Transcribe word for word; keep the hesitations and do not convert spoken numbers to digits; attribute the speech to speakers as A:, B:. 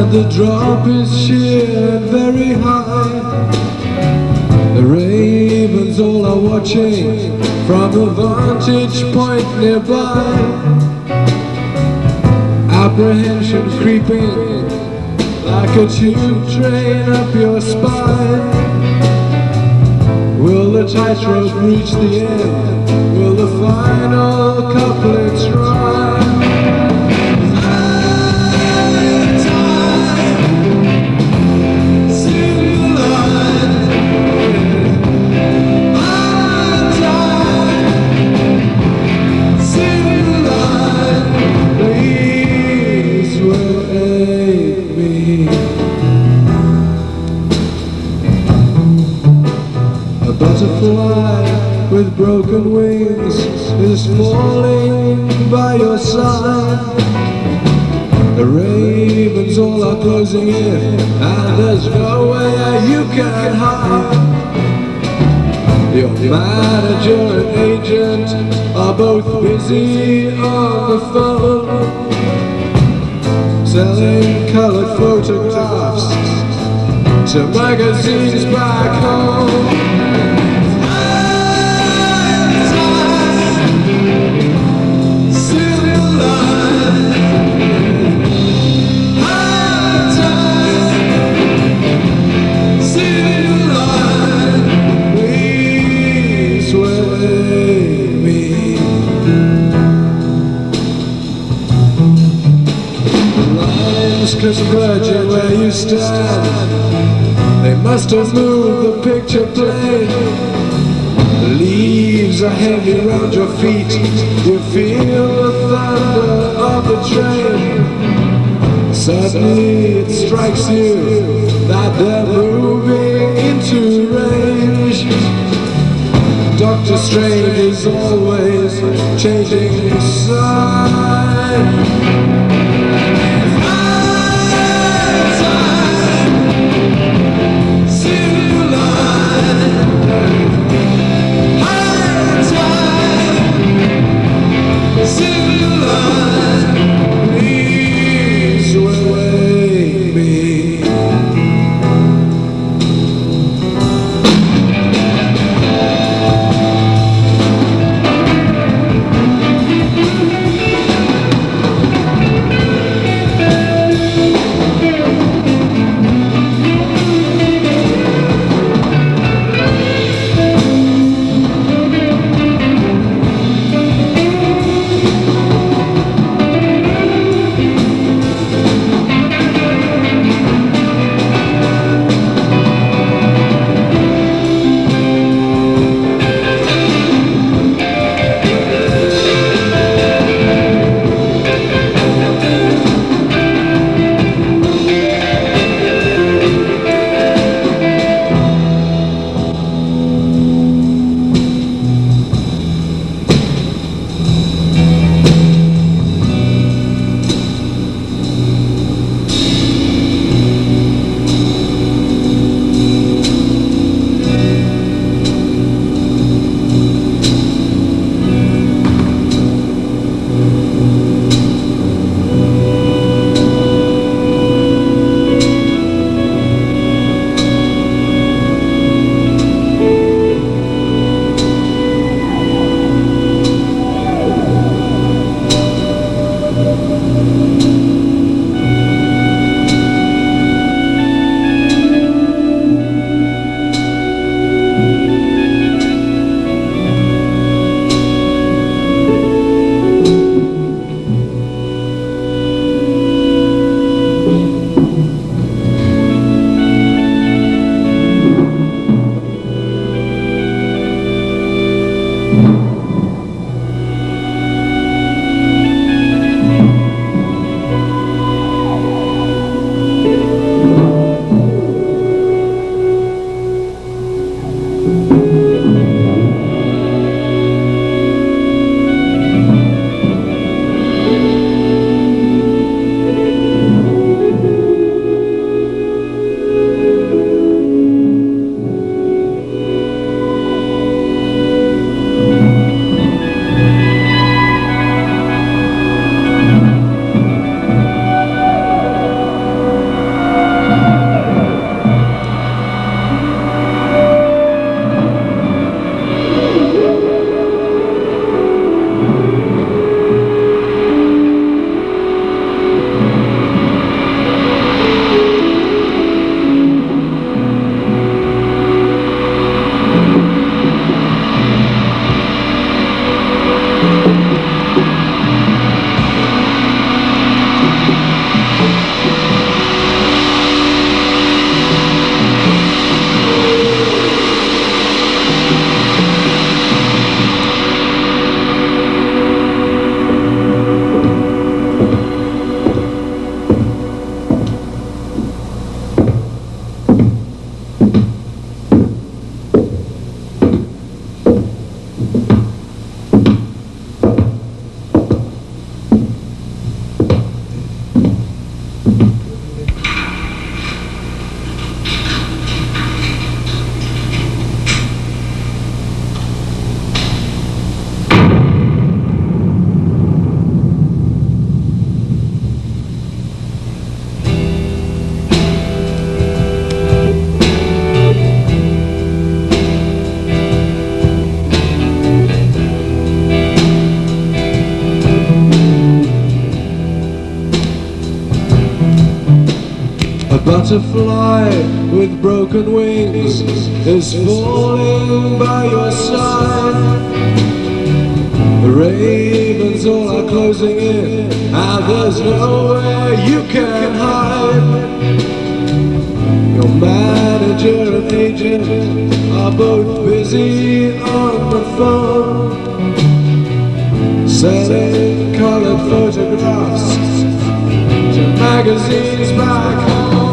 A: and the drop is sheer and very high. The ravens all are watching from a vantage point nearby. Apprehension creeping like a tube train up your spine. Will the tightrope reach the end? Will the final couplets rhyme? A butterfly with broken wings is falling by your side. The ravens all are closing in, and there's nowhere you can hide. Your manager and agent are both busy on the phone, selling colored photographs to magazines back home. Converging where you stand, they must have moved the picture plane. The leaves are heavy around your feet, you feel the thunder of the train. Suddenly it strikes you that they're moving into range. Doctor Strange is always changing side. butterfly with broken wings is falling by your side. The ravens all are closing in, and there's nowhere you can hide. Your manager and agent are both busy on the phone, selling colored photographs to magazines back home.